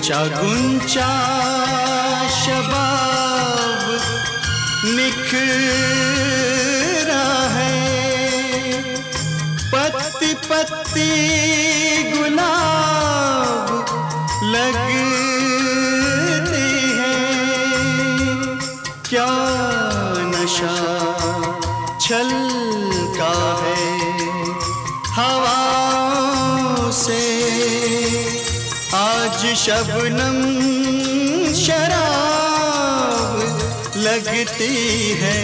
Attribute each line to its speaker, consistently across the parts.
Speaker 1: गुंचा गुंचा शबाब निखरा है, पत्ती पत्ती गुलाब लगती है। क्या नशा छलका है हवाओं से, आज शबनम शराब लगती है।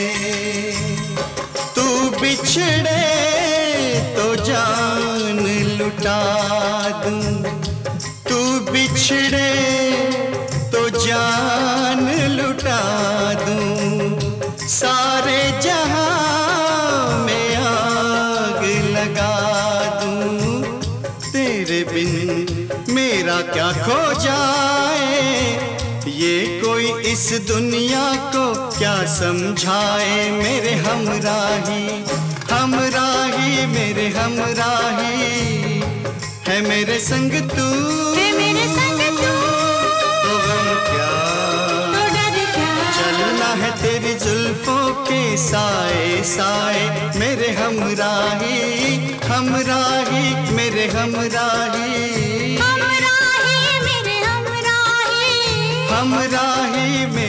Speaker 1: तू बिछड़े तो जान लुटा दूं, तू बिछड़े तो जान लुटा दूं, सारे जहां में आग लगा दूं। तेरे बिन मेरा क्या खो जाए, ये कोई इस दुनिया को क्या समझाए। मेरे हमराही हमराही मेरे हमराही, है मेरे संग तू,
Speaker 2: है मेरे संग तू,
Speaker 1: तो गम क्या,
Speaker 2: तो डर क्या,
Speaker 1: चलना है तेरी जुल्फों के साए साए। मेरे हमराही हमराही मेरे हमराही,
Speaker 2: हमराही मेरे हमराही,
Speaker 1: हमराही